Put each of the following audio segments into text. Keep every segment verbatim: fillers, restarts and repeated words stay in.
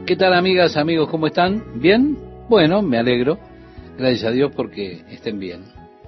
¿Qué tal, amigas, amigos? ¿Cómo están? ¿Bien? Bueno, me alegro. Gracias a Dios porque estén bien.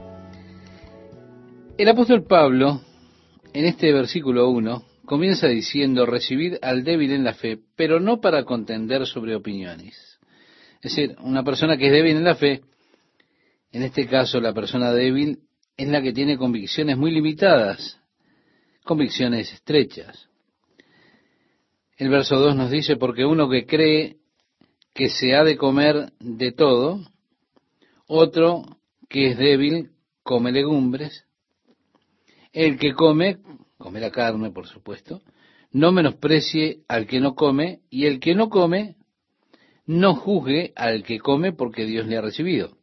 El apóstol Pablo, en este versículo uno, comienza diciendo: recibid al débil en la fe, pero no para contender sobre opiniones. Es decir, una persona que es débil en la fe, en este caso la persona débil, es la que tiene convicciones muy limitadas, convicciones estrechas. El verso dos nos dice: porque uno que cree que se ha de comer de todo, otro que es débil come legumbres, el que come, come la carne por supuesto, no menosprecie al que no come, y el que no come, no juzgue al que come, porque Dios le ha recibido.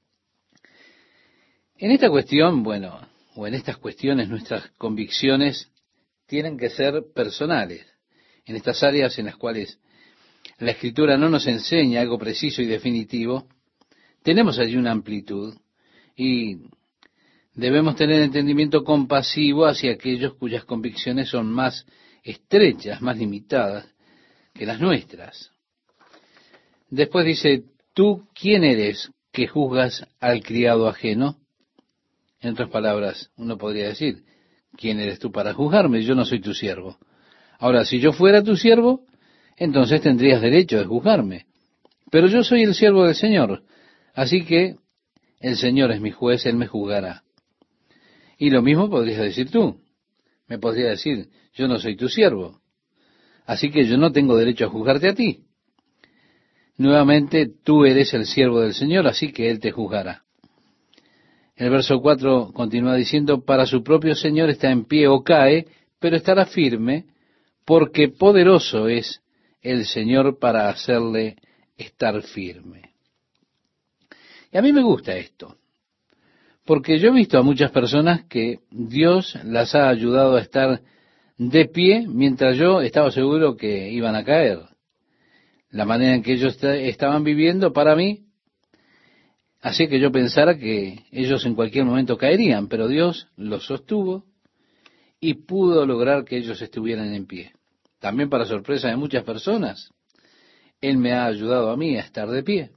En esta cuestión, bueno, o en estas cuestiones, nuestras convicciones tienen que ser personales. En estas áreas en las cuales la Escritura no nos enseña algo preciso y definitivo, tenemos allí una amplitud y debemos tener entendimiento compasivo hacia aquellos cuyas convicciones son más estrechas, más limitadas que las nuestras. Después dice: ¿tú quién eres que juzgas al criado ajeno? En otras palabras, uno podría decir: ¿quién eres tú para juzgarme? Yo no soy tu siervo. Ahora, si yo fuera tu siervo, entonces tendrías derecho de juzgarme. Pero yo soy el siervo del Señor, así que el Señor es mi juez, Él me juzgará. Y lo mismo podrías decir tú. Me podrías decir: yo no soy tu siervo, así que yo no tengo derecho a juzgarte a ti. Nuevamente, tú eres el siervo del Señor, así que Él te juzgará. El verso cuatro continúa diciendo: para su propio Señor está en pie o cae, pero estará firme, porque poderoso es el Señor para hacerle estar firme. Y a mí me gusta esto, porque yo he visto a muchas personas que Dios las ha ayudado a estar de pie mientras yo estaba seguro que iban a caer. La manera en que ellos estaban viviendo, para mí, hacía que yo pensara que ellos en cualquier momento caerían, pero Dios los sostuvo y pudo lograr que ellos estuvieran en pie. También, para sorpresa de muchas personas, Él me ha ayudado a mí a estar de pie.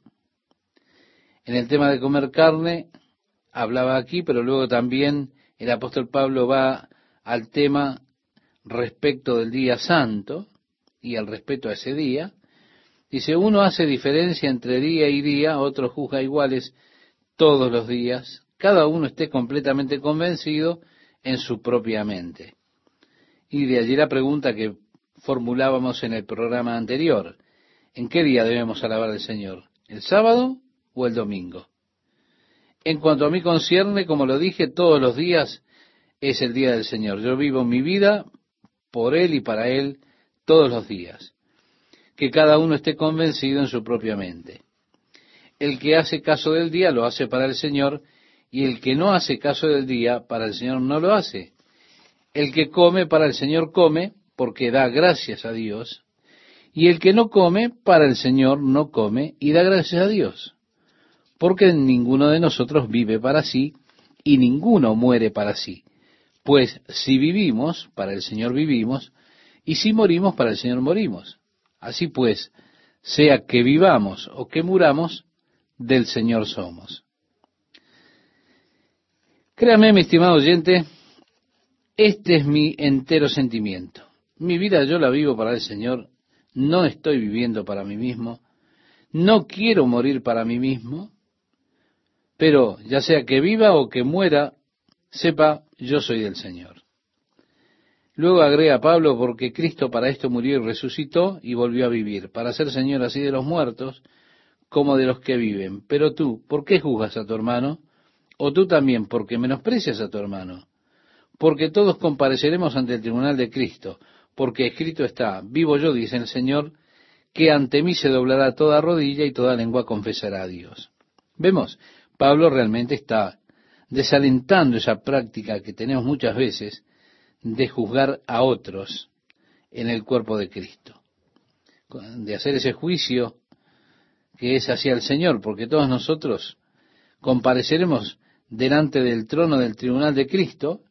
En el tema de comer carne, hablaba aquí, pero luego también el apóstol Pablo va al tema respecto del día santo y al respeto a ese día. Dice: uno hace diferencia entre día y día, otro juzga iguales todos los días. Cada uno esté completamente convencido en su propia mente. Y de allí la pregunta que formulábamos en el programa anterior: ¿en qué día debemos alabar al Señor? ¿El sábado o el domingo? En cuanto a mí concierne, como lo dije, todos los días es el día del Señor. Yo vivo mi vida por Él y para Él todos los días. Que cada uno esté convencido en su propia mente. El que hace caso del día lo hace para el Señor, y el que no hace caso del día para el Señor no lo hace. El que come para el Señor come, porque da gracias a Dios, y el que no come para el Señor no come y da gracias a Dios. Porque ninguno de nosotros vive para sí, y ninguno muere para sí. Pues si vivimos, para el Señor vivimos, y si morimos, para el Señor morimos. Así pues, sea que vivamos o que muramos, del Señor somos. Créame, mi estimado oyente, este es mi entero sentimiento. Mi vida yo la vivo para el Señor, no estoy viviendo para mí mismo, no quiero morir para mí mismo, pero ya sea que viva o que muera, sepa, yo soy del Señor. Luego agrega Pablo: porque Cristo para esto murió y resucitó y volvió a vivir, para ser Señor así de los muertos como de los que viven. Pero tú, ¿por qué juzgas a tu hermano? O tú también, ¿por qué menosprecias a tu hermano? Porque todos compareceremos ante el tribunal de Cristo, porque escrito está: vivo yo, dice el Señor, que ante mí se doblará toda rodilla y toda lengua confesará a Dios. Vemos, Pablo realmente está desalentando esa práctica que tenemos muchas veces de juzgar a otros en el cuerpo de Cristo, de hacer ese juicio que es hacia el Señor, porque todos nosotros compareceremos delante del trono del tribunal de Cristo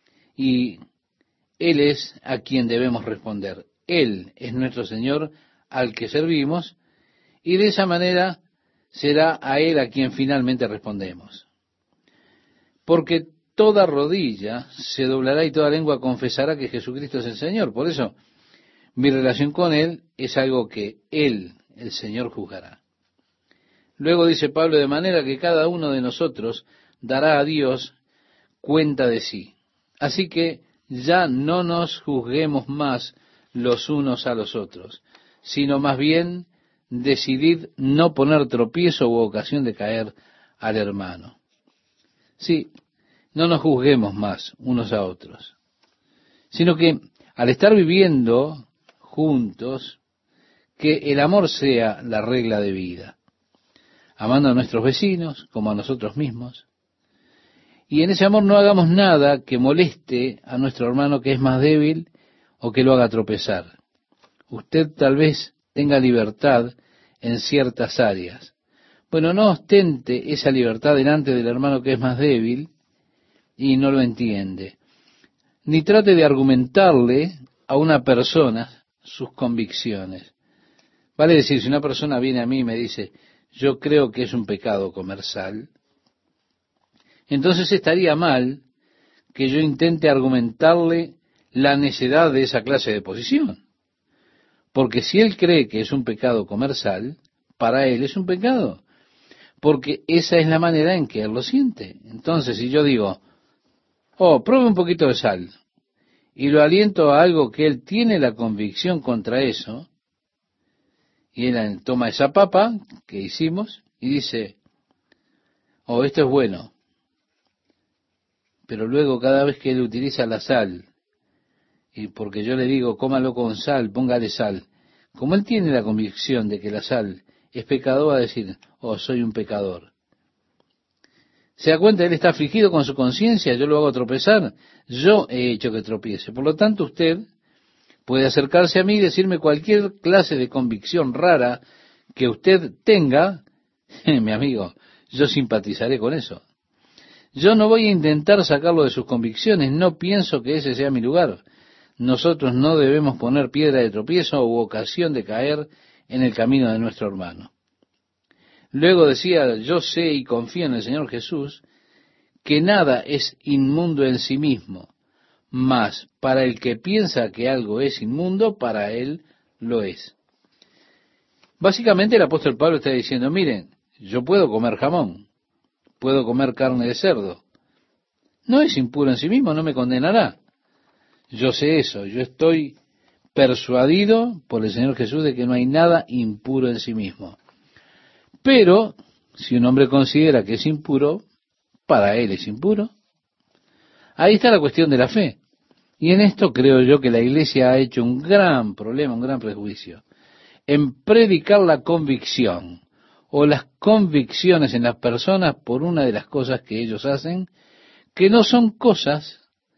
y Él es a quien debemos responder. Él es nuestro Señor, al que servimos, y de esa manera será a Él a quien finalmente respondemos. Porque toda rodilla se doblará y toda lengua confesará que Jesucristo es el Señor. Por eso, mi relación con Él es algo que Él, el Señor, juzgará. Luego dice Pablo, de manera que cada uno de nosotros dará a Dios cuenta de sí. Así que ya no nos juzguemos más los unos a los otros, sino más bien decidid no poner tropiezo u ocasión de caer al hermano. Sí, no nos juzguemos más unos a otros, sino que al estar viviendo juntos, que el amor sea la regla de vida, amando a nuestros vecinos como a nosotros mismos, y en ese amor no hagamos nada que moleste a nuestro hermano que es más débil o que lo haga tropezar. Usted tal vez tenga libertad en ciertas áreas. Bueno, no ostente esa libertad delante del hermano que es más débil y no lo entiende. Ni trate de argumentarle a una persona sus convicciones. Vale decir, si una persona viene a mí y me dice, yo creo que es un pecado comer sal, entonces estaría mal que yo intente argumentarle la necedad de esa clase de posición. Porque si él cree que es un pecado comer sal, para él es un pecado. Porque esa es la manera en que él lo siente. Entonces, si yo digo, oh, pruebe un poquito de sal, y lo aliento a algo que él tiene la convicción contra eso, y él toma esa papa que hicimos y dice, oh, esto es bueno. Pero luego cada vez que él utiliza la sal, y porque yo le digo, cómalo con sal, póngale sal, como él tiene la convicción de que la sal es pecado, va a decir, oh, soy un pecador. ¿Se da cuenta? Él está afligido con su conciencia, yo lo hago tropezar, yo he hecho que tropiece. Por lo tanto, usted puede acercarse a mí y decirme cualquier clase de convicción rara que usted tenga, mi amigo, yo simpatizaré con eso. Yo no voy a intentar sacarlo de sus convicciones, no pienso que ese sea mi lugar. Nosotros no debemos poner piedra de tropiezo u ocasión de caer en el camino de nuestro hermano. Luego decía, yo sé y confío en el Señor Jesús, que nada es inmundo en sí mismo, mas para el que piensa que algo es inmundo, para él lo es. Básicamente el apóstol Pablo está diciendo, miren, yo puedo comer jamón, puedo comer carne de cerdo. No es impuro en sí mismo, no me condenará. Yo sé eso, yo estoy persuadido por el Señor Jesús de que no hay nada impuro en sí mismo. Pero, si un hombre considera que es impuro, para él es impuro. Ahí está la cuestión de la fe. Y en esto creo yo que la Iglesia ha hecho un gran problema, un gran prejuicio, en predicar la convicción o las convicciones en las personas por una de las cosas que ellos hacen, que no son cosas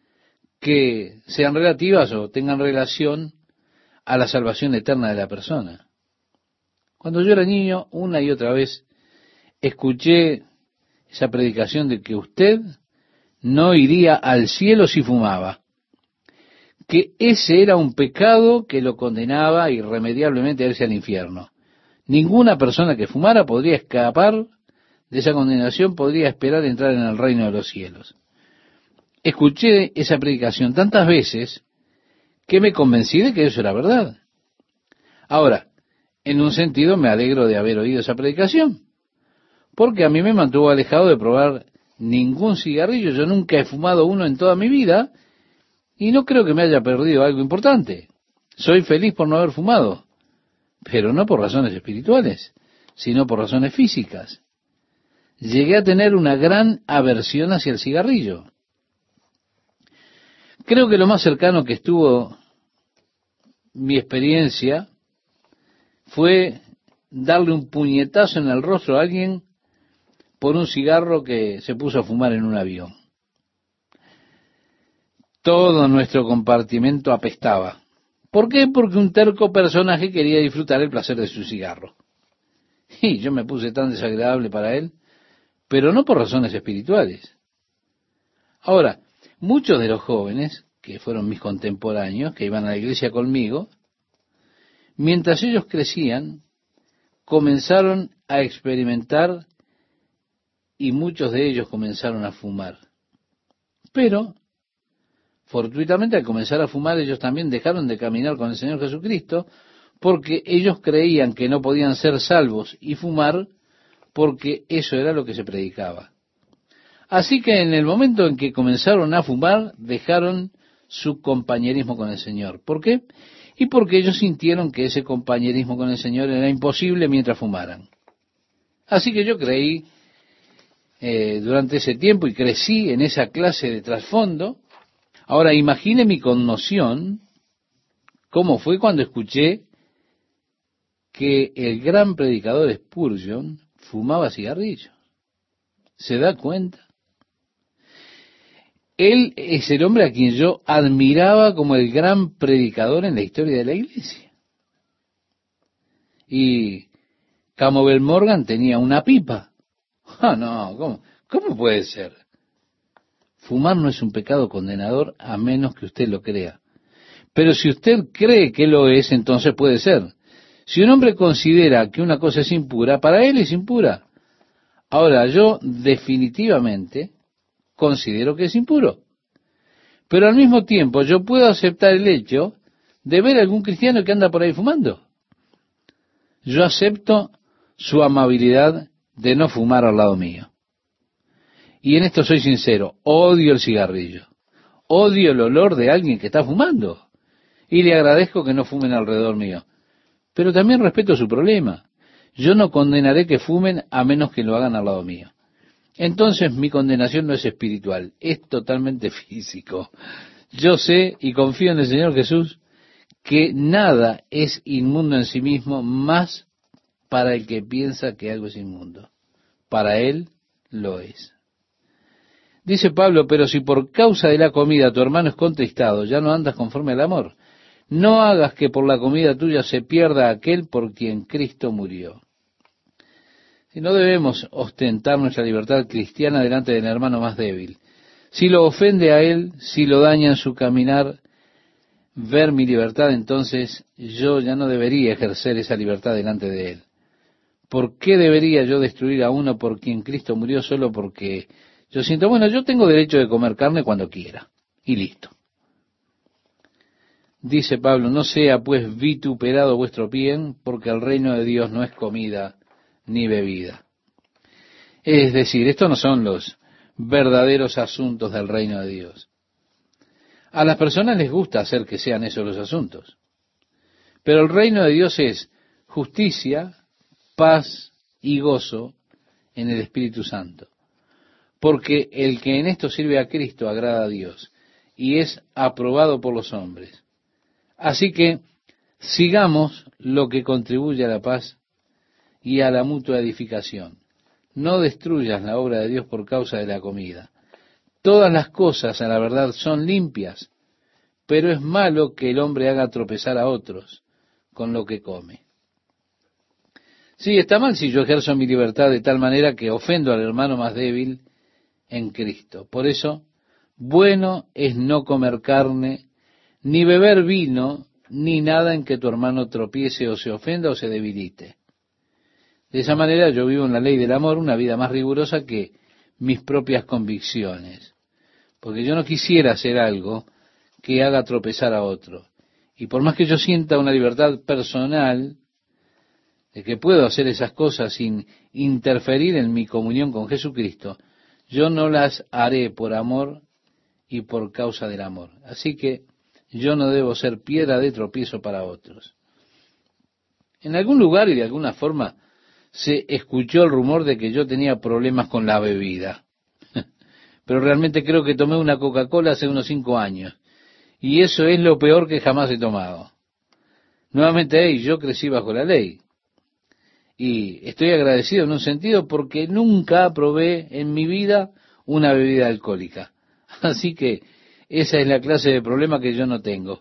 que sean relativas o tengan relación a la salvación eterna de la persona. Cuando yo era niño, una y otra vez, escuché esa predicación de que usted no iría al cielo si fumaba, que ese era un pecado que lo condenaba irremediablemente a irse al infierno. Ninguna persona que fumara podría escapar de esa condenación, podría esperar entrar en el reino de los cielos. Escuché esa predicación tantas veces que me convencí de que eso era verdad. Ahora, en un sentido me alegro de haber oído esa predicación, porque a mí me mantuvo alejado de probar ningún cigarrillo. Yo nunca he fumado uno en toda mi vida y no creo que me haya perdido algo importante. Soy feliz por no haber fumado, pero no por razones espirituales, sino por razones físicas. Llegué a tener una gran aversión hacia el cigarrillo. Creo que lo más cercano que estuvo mi experiencia fue darle un puñetazo en el rostro a alguien por un cigarro que se puso a fumar en un avión. Todo nuestro compartimento apestaba. ¿Por qué? Porque un terco personaje quería disfrutar el placer de su cigarro. Y yo me puse tan desagradable para él, pero no por razones espirituales. Ahora, muchos de los jóvenes, que fueron mis contemporáneos, que iban a la iglesia conmigo, Mientras ellos crecían, comenzaron a experimentar y muchos de ellos comenzaron a fumar. Pero, fortuitamente, al comenzar a fumar, ellos también dejaron de caminar con el Señor Jesucristo, porque ellos creían que no podían ser salvos y fumar, porque eso era lo que se predicaba. Así que en el momento en que comenzaron a fumar, dejaron su compañerismo con el Señor. ¿Por qué? Y porque ellos sintieron que ese compañerismo con el Señor era imposible mientras fumaran. Así que yo creí eh, durante ese tiempo y crecí en esa clase de trasfondo. Ahora imagine mi conmoción, cómo fue cuando escuché que el gran predicador Spurgeon fumaba cigarrillos. ¿Se da cuenta? Él es el hombre a quien yo admiraba como el gran predicador en la historia de la iglesia. Y Campbell Morgan tenía una pipa. Ah, no, ¿cómo, ¿cómo puede ser? Fumar no es un pecado condenador a menos que usted lo crea. Pero si usted cree que lo es, entonces puede ser. Si un hombre considera que una cosa es impura, para él es impura. Ahora, yo definitivamente considero que es impuro. Pero al mismo tiempo yo puedo aceptar el hecho de ver a algún cristiano que anda por ahí fumando. Yo acepto su amabilidad de no fumar al lado mío. Y en esto soy sincero, odio el cigarrillo. Odio el olor de alguien que está fumando. Y le agradezco que no fumen alrededor mío. Pero también respeto su problema. Yo no condenaré que fumen a menos que lo hagan al lado mío. Entonces mi condenación no es espiritual, es totalmente físico. Yo sé y confío en el Señor Jesús que nada es inmundo en sí mismo más para el que piensa que algo es inmundo. Para él lo es. Dice Pablo, pero si por causa de la comida tu hermano es contristado, ya no andas conforme al amor. No hagas que por la comida tuya se pierda aquel por quien Cristo murió. Si no debemos ostentar nuestra libertad cristiana delante del hermano más débil. Si lo ofende a él, si lo daña en su caminar, ver mi libertad, entonces yo ya no debería ejercer esa libertad delante de él. ¿Por qué debería yo destruir a uno por quien Cristo murió solo porque yo siento, bueno, yo tengo derecho de comer carne cuando quiera? Y listo. Dice Pablo, no sea pues vituperado vuestro bien, porque el reino de Dios no es comida ni bebida. Es decir, estos no son los verdaderos asuntos del reino de Dios. A las personas les gusta hacer que sean esos los asuntos. Pero el reino de Dios es justicia, paz y gozo en el Espíritu Santo. Porque el que en esto sirve a Cristo agrada a Dios y es aprobado por los hombres. Así que sigamos lo que contribuye a la paz y a la mutua edificación. No destruyas la obra de Dios por causa de la comida. Todas las cosas, a la verdad, son limpias, pero es malo que el hombre haga tropezar a otros con lo que come. Sí, está mal si yo ejerzo mi libertad de tal manera que ofendo al hermano más débil en Cristo. Por eso, bueno es no comer carne, ni beber vino, ni nada en que tu hermano tropiece o se ofenda o se debilite. De esa manera yo vivo en la ley del amor, una vida más rigurosa que mis propias convicciones. Porque yo no quisiera hacer algo que haga tropezar a otro. Y por más que yo sienta una libertad personal, de que puedo hacer esas cosas sin interferir en mi comunión con Jesucristo, yo no las haré por amor y por causa del amor. Así que yo no debo ser piedra de tropiezo para otros. En algún lugar y de alguna forma se escuchó el rumor de que yo tenía problemas con la bebida. Pero realmente creo que tomé una Coca-Cola hace unos cinco años. Y eso es lo peor que jamás he tomado. Nuevamente, hey, yo crecí bajo la ley. Y estoy agradecido en un sentido porque nunca probé en mi vida una bebida alcohólica. Así que esa es la clase de problema que yo no tengo.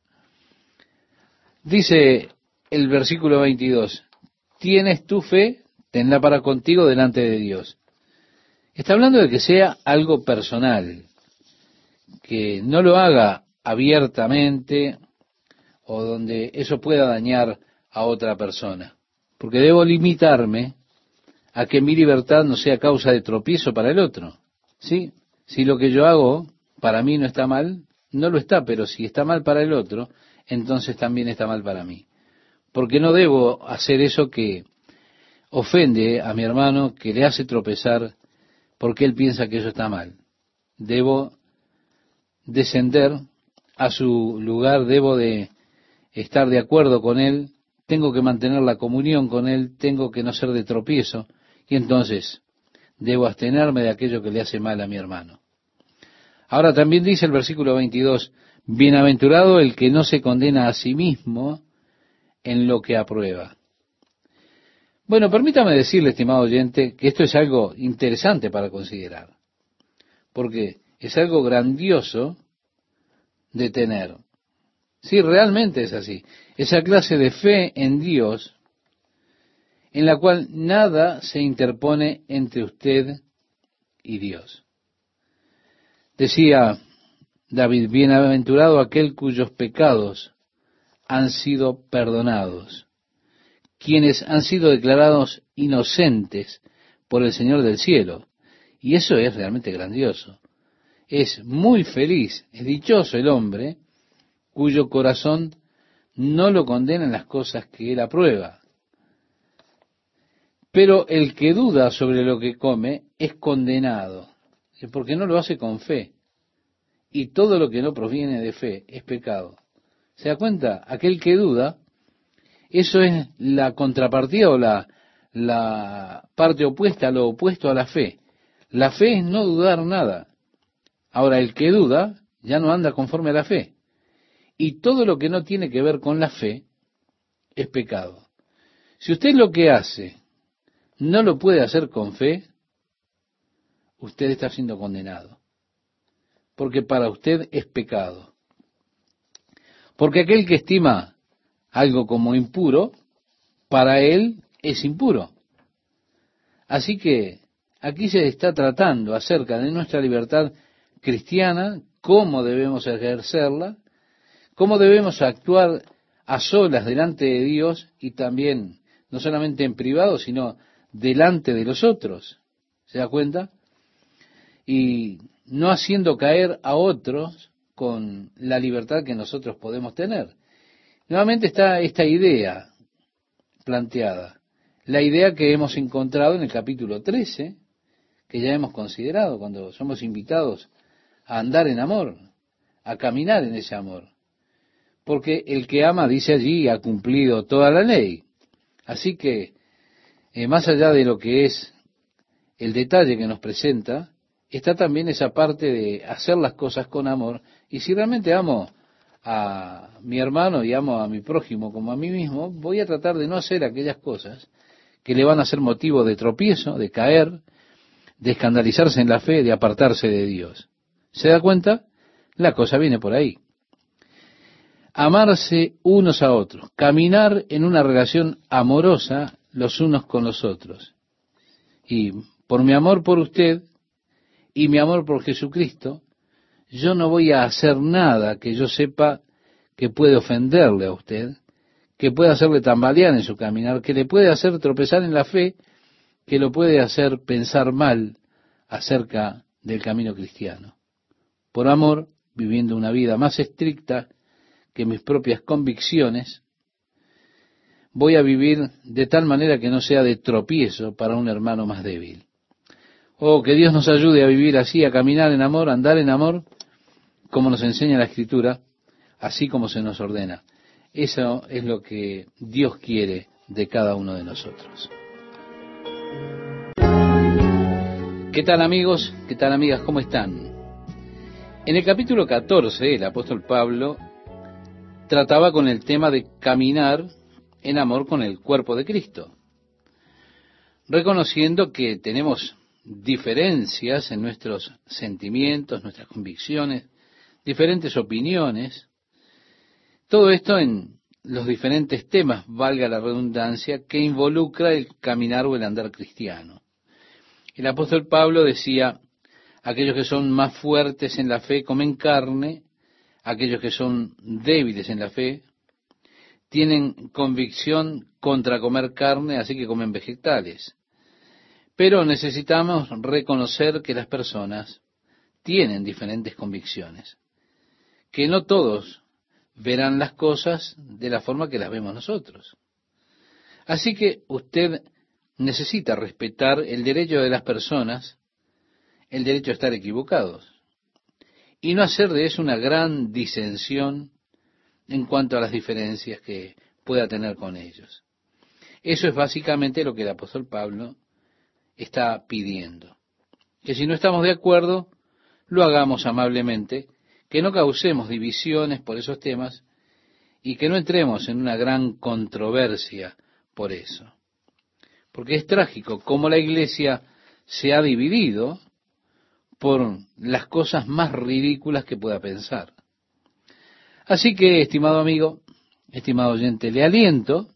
Dice el versículo veintidós, tienes tu fe, tenla para contigo delante de Dios. Está hablando de que sea algo personal, que no lo haga abiertamente o donde eso pueda dañar a otra persona. Porque debo limitarme a que mi libertad no sea causa de tropiezo para el otro. ¿Sí? Si lo que yo hago para mí no está mal, no lo está, pero si está mal para el otro, entonces también está mal para mí. Porque no debo hacer eso que ofende a mi hermano, que le hace tropezar, porque él piensa que eso está mal. Debo descender a su lugar, debo de estar de acuerdo con él, tengo que mantener la comunión con él, tengo que no ser de tropiezo, y entonces debo abstenerme de aquello que le hace mal a mi hermano. Ahora también dice el versículo veintidós, bienaventurado el que no se condena a sí mismo en lo que aprueba. Bueno, permítame decirle, estimado oyente, que esto es algo interesante para considerar, porque es algo grandioso de tener. Sí, realmente es así. Esa clase de fe en Dios, en la cual nada se interpone entre usted y Dios. Decía David, bienaventurado aquel cuyos pecados han sido perdonados, quienes han sido declarados inocentes por el Señor del cielo. Y eso es realmente grandioso. Es muy feliz, es dichoso el hombre cuyo corazón no lo condena en las cosas que él aprueba. Pero el que duda sobre lo que come es condenado, porque no lo hace con fe. Y todo lo que no proviene de fe es pecado. ¿Se da cuenta? Aquel que duda, eso es la contrapartida o la, la parte opuesta, lo opuesto a la fe. La fe es no dudar nada. Ahora, el que duda ya no anda conforme a la fe. Y todo lo que no tiene que ver con la fe es pecado. Si usted lo que hace no lo puede hacer con fe, usted está siendo condenado. Porque para usted es pecado. Porque aquel que estima algo como impuro, para él es impuro. Así que aquí se está tratando acerca de nuestra libertad cristiana, cómo debemos ejercerla, cómo debemos actuar a solas delante de Dios y también, no solamente en privado, sino delante de los otros. ¿Se da cuenta? Y no haciendo caer a otros con la libertad que nosotros podemos tener. Nuevamente está esta idea planteada, la idea que hemos encontrado en el capítulo trece, que ya hemos considerado cuando somos invitados a andar en amor, a caminar en ese amor. Porque el que ama, dice allí, ha cumplido toda la ley. Así que, eh, más allá de lo que es el detalle que nos presenta, está también esa parte de hacer las cosas con amor. Y si realmente amo a mi hermano y amo a mi prójimo como a mí mismo, voy a tratar de no hacer aquellas cosas que le van a ser motivo de tropiezo, de caer, de escandalizarse en la fe, de apartarse de Dios. ¿Se da cuenta? La cosa viene por ahí. Amarse unos a otros, caminar en una relación amorosa los unos con los otros. Y por mi amor por usted y mi amor por Jesucristo, yo no voy a hacer nada que yo sepa que puede ofenderle a usted, que puede hacerle tambalear en su caminar, que le puede hacer tropezar en la fe, que lo puede hacer pensar mal acerca del camino cristiano. Por amor, viviendo una vida más estricta que mis propias convicciones, voy a vivir de tal manera que no sea de tropiezo para un hermano más débil. Oh, que Dios nos ayude a vivir así, a caminar en amor, a andar en amor, como nos enseña la Escritura, así como se nos ordena. Eso es lo que Dios quiere de cada uno de nosotros. ¿Qué tal, amigos? ¿Qué tal, amigas? ¿Cómo están? En el capítulo catorce, el apóstol Pablo trataba con el tema de caminar en amor con el cuerpo de Cristo, reconociendo que tenemos diferencias en nuestros sentimientos, nuestras convicciones, diferentes opiniones, todo esto en los diferentes temas, valga la redundancia, que involucra el caminar o el andar cristiano. El apóstol Pablo decía, aquellos que son más fuertes en la fe comen carne, aquellos que son débiles en la fe tienen convicción contra comer carne, así que comen vegetales. Pero necesitamos reconocer que las personas tienen diferentes convicciones, que no todos verán las cosas de la forma que las vemos nosotros. Así que usted necesita respetar el derecho de las personas, el derecho a estar equivocados, y no hacer de eso una gran disensión en cuanto a las diferencias que pueda tener con ellos. Eso es básicamente lo que el apóstol Pablo está pidiendo. Que si no estamos de acuerdo, lo hagamos amablemente, que no causemos divisiones por esos temas y que no entremos en una gran controversia por eso. Porque es trágico cómo la iglesia se ha dividido por las cosas más ridículas que pueda pensar. Así que, estimado amigo, estimado oyente, le aliento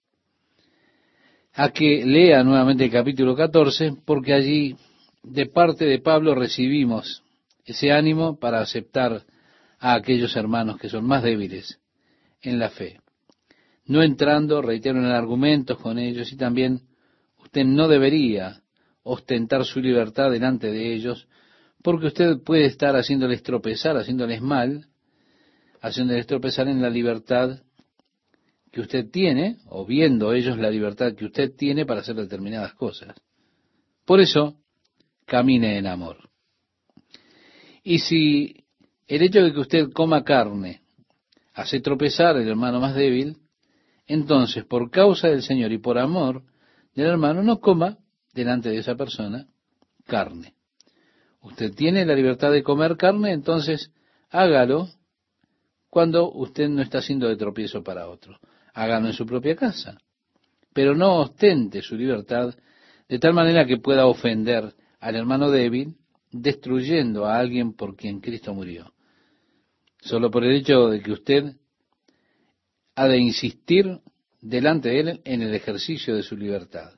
a que lea nuevamente el capítulo catorce, porque allí de parte de Pablo recibimos ese ánimo para aceptar a aquellos hermanos que son más débiles en la fe. No entrando, reitero, en argumentos con ellos, y también usted no debería ostentar su libertad delante de ellos, porque usted puede estar haciéndoles tropezar, haciéndoles mal, haciéndoles tropezar en la libertad que usted tiene, o viendo ellos la libertad que usted tiene para hacer determinadas cosas. Por eso, camine en amor. Y si el hecho de que usted coma carne hace tropezar al hermano más débil, entonces, por causa del Señor y por amor del hermano, no coma delante de esa persona carne. Usted tiene la libertad de comer carne, entonces hágalo cuando usted no está haciendo de tropiezo para otro. Hágalo en su propia casa, pero no ostente su libertad de tal manera que pueda ofender al hermano débil, destruyendo a alguien por quien Cristo murió. Solo por el hecho de que usted ha de insistir delante de él en el ejercicio de su libertad.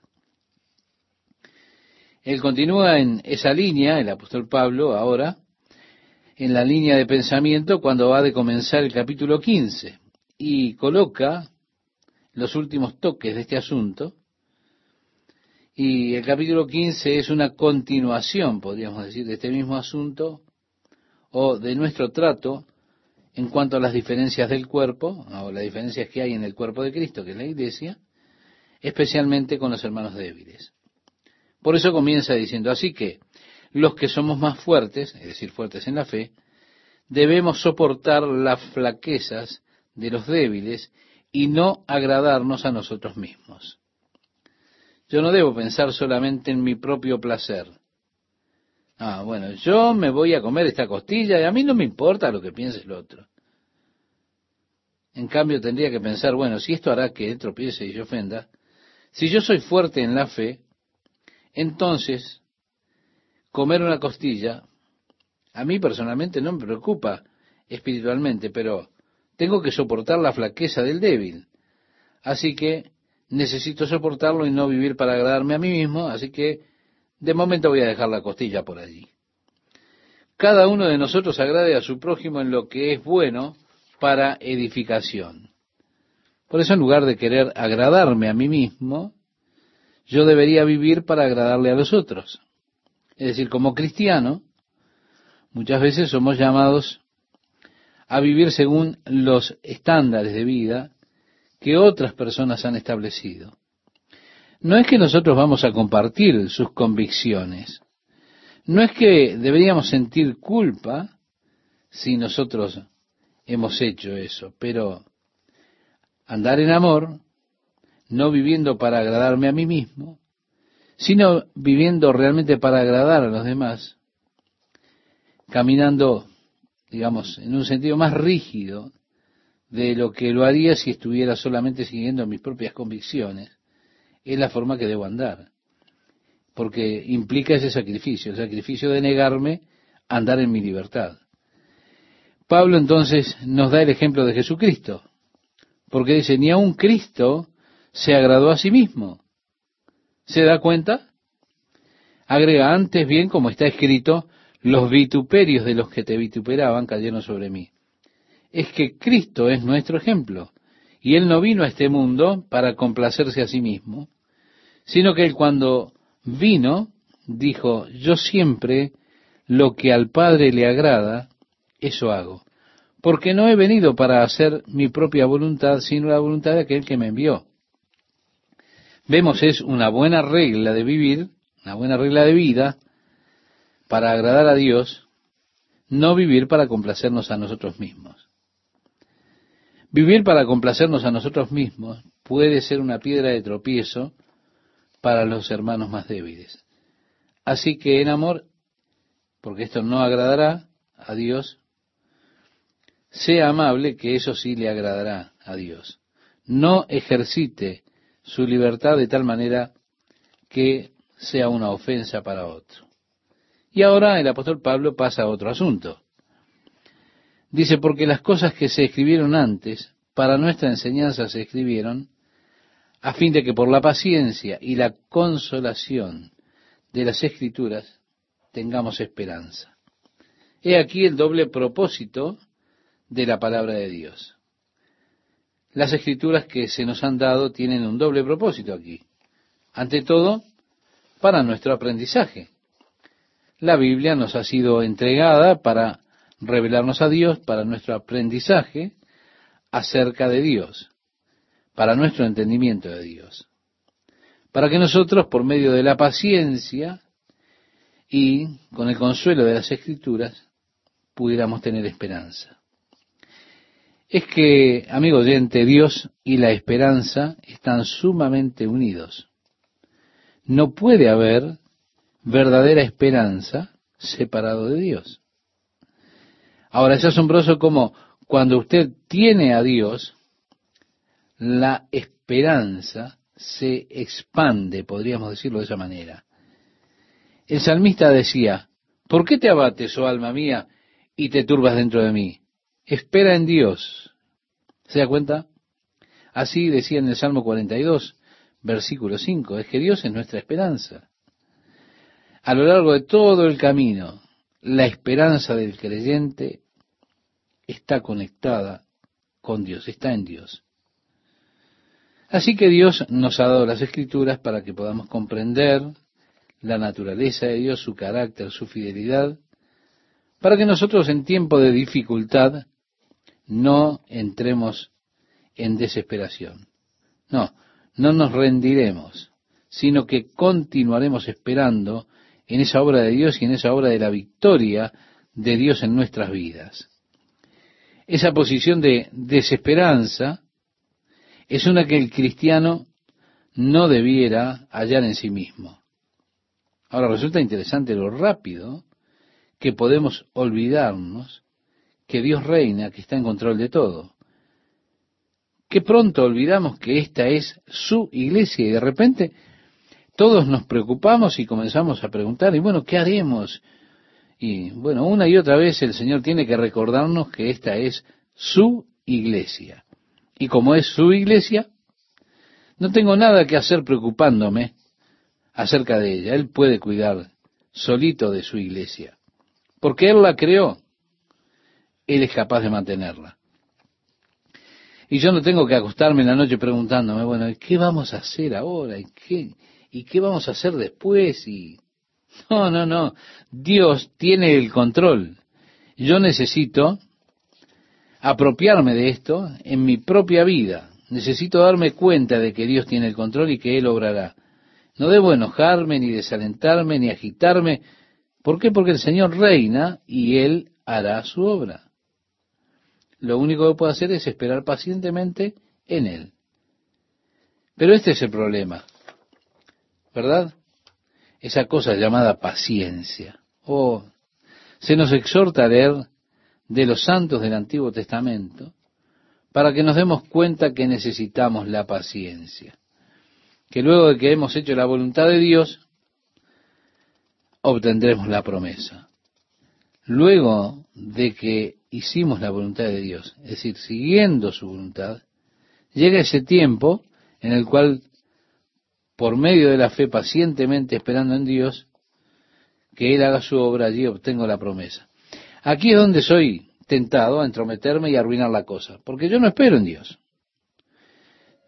Él continúa en esa línea, el apóstol Pablo, ahora, en la línea de pensamiento cuando va de comenzar el capítulo quince, y coloca los últimos toques de este asunto, y el capítulo quince es una continuación, podríamos decir, de este mismo asunto, o de nuestro trato en cuanto a las diferencias del cuerpo, o las diferencias que hay en el cuerpo de Cristo, que es la iglesia, especialmente con los hermanos débiles. Por eso comienza diciendo, así que los que somos más fuertes, es decir, fuertes en la fe, debemos soportar las flaquezas de los débiles y no agradarnos a nosotros mismos. Yo no debo pensar solamente en mi propio placer. Ah, bueno, yo me voy a comer esta costilla y a mí no me importa lo que piense el otro. En cambio, tendría que pensar, bueno, si esto hará que él tropiece y se ofenda, si yo soy fuerte en la fe, entonces, comer una costilla, a mí personalmente no me preocupa espiritualmente, pero tengo que soportar la flaqueza del débil. Así que necesito soportarlo y no vivir para agradarme a mí mismo, así que de momento voy a dejar la costilla por allí. Cada uno de nosotros agrade a su prójimo en lo que es bueno para edificación. Por eso, en lugar de querer agradarme a mí mismo, yo debería vivir para agradarle a los otros. Es decir, como cristiano, muchas veces somos llamados a vivir según los estándares de vida que otras personas han establecido. No es que nosotros vamos a compartir sus convicciones. No es que deberíamos sentir culpa si nosotros hemos hecho eso, pero andar en amor, no viviendo para agradarme a mí mismo, sino viviendo realmente para agradar a los demás, caminando, digamos, en un sentido más rígido de lo que lo haría si estuviera solamente siguiendo mis propias convicciones, es la forma que debo andar, porque implica ese sacrificio, el sacrificio de negarme a andar en mi libertad. Pablo entonces nos da el ejemplo de Jesucristo, porque dice, ni aun Cristo se agradó a sí mismo. ¿Se da cuenta? Agrega, antes bien, como está escrito, los vituperios de los que te vituperaban cayeron sobre mí. Es que Cristo es nuestro ejemplo, Y Él no vino a este mundo para complacerse a sí mismo, sino que Él cuando vino, dijo, yo siempre lo que al Padre le agrada, eso hago. Porque no he venido para hacer mi propia voluntad, sino la voluntad de aquel que me envió. Vemos, es una buena regla de vivir, una buena regla de vida, para agradar a Dios, no vivir para complacernos a nosotros mismos. Vivir para complacernos a nosotros mismos puede ser una piedra de tropiezo para los hermanos más débiles. Así que en amor, porque esto no agradará a Dios, sea amable, que eso sí le agradará a Dios. No ejercite su libertad de tal manera que sea una ofensa para otro. Y ahora el apóstol Pablo pasa a otro asunto. Dice, porque las cosas que se escribieron antes, para nuestra enseñanza se escribieron, a fin de que por la paciencia y la consolación de las Escrituras tengamos esperanza. He aquí el doble propósito de la palabra de Dios. Las Escrituras que se nos han dado tienen un doble propósito aquí. Ante todo, para nuestro aprendizaje. La Biblia nos ha sido entregada para revelarnos a Dios, para nuestro aprendizaje acerca de Dios, para nuestro entendimiento de Dios, para que nosotros, por medio de la paciencia y con el consuelo de las Escrituras, pudiéramos tener esperanza. Es que, amigo oyente, Dios y la esperanza están sumamente unidos. No puede haber verdadera esperanza separado de Dios. Ahora, es asombroso como cuando usted tiene a Dios, la esperanza se expande, podríamos decirlo de esa manera. El salmista decía, ¿por qué te abates, oh alma mía, y te turbas dentro de mí? Espera en Dios. ¿Se da cuenta? Así decía en el Salmo cuarenta y dos, versículo cinco, es que Dios es nuestra esperanza. A lo largo de todo el camino, la esperanza del creyente está conectada con Dios, está en Dios. Así que Dios nos ha dado las Escrituras para que podamos comprender la naturaleza de Dios, su carácter, su fidelidad, para que nosotros en tiempo de dificultad no entremos en desesperación. No, no nos rendiremos, sino que continuaremos esperando en esa obra de Dios y en esa obra de la victoria de Dios en nuestras vidas. Esa posición de desesperanza es una que el cristiano no debiera hallar en sí mismo. Ahora, resulta interesante lo rápido que podemos olvidarnos que Dios reina, que está en control de todo. Qué pronto olvidamos que esta es su iglesia y de repente todos nos preocupamos y comenzamos a preguntar, y bueno, ¿qué haremos? Y bueno, una y otra vez el Señor tiene que recordarnos que esta es su iglesia. Y como es su iglesia, no tengo nada que hacer preocupándome acerca de ella. Él puede cuidar solito de su iglesia. Porque Él la creó, Él es capaz de mantenerla. Y yo no tengo que acostarme en la noche preguntándome, bueno, ¿qué vamos a hacer ahora? ¿Y qué, y qué vamos a hacer después? Y no, no, no. Dios tiene el control. Yo necesito apropiarme de esto en mi propia vida. Necesito darme cuenta de que Dios tiene el control y que Él obrará. No debo enojarme, ni desalentarme, ni agitarme. ¿Por qué? Porque el Señor reina y Él hará su obra. Lo único que puedo hacer es esperar pacientemente en Él. Pero este es el problema, ¿verdad? Esa cosa llamada paciencia. Oh, se nos exhorta a leer de los santos del Antiguo Testamento para que nos demos cuenta que necesitamos la paciencia. Que luego de que hemos hecho la voluntad de Dios, obtendremos la promesa. Luego de que hicimos la voluntad de Dios, es decir, siguiendo su voluntad, llega ese tiempo en el cual, por medio de la fe, pacientemente esperando en Dios, que Él haga su obra, allí obtengo la promesa. Aquí es donde soy tentado a entrometerme y a arruinar la cosa, porque yo no espero en Dios.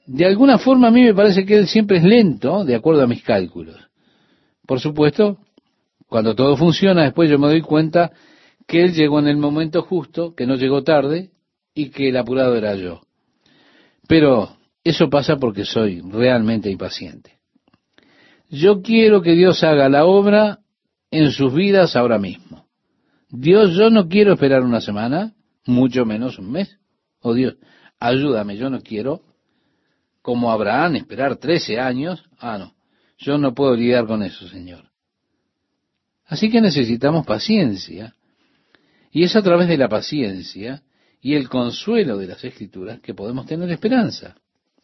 De alguna forma a mí me parece que Él siempre es lento, de acuerdo a mis cálculos. Por supuesto, cuando todo funciona, después yo me doy cuenta que Él llegó en el momento justo, que no llegó tarde y que el apurado era yo. Pero eso pasa porque soy realmente impaciente. Yo quiero que Dios haga la obra en sus vidas ahora mismo. Dios, yo no quiero esperar una semana, mucho menos un mes. Oh Dios, ayúdame, yo no quiero, como Abraham, esperar trece años. Ah, no, yo no puedo lidiar con eso, Señor. Así que necesitamos paciencia. Y es a través de la paciencia y el consuelo de las Escrituras que podemos tener esperanza.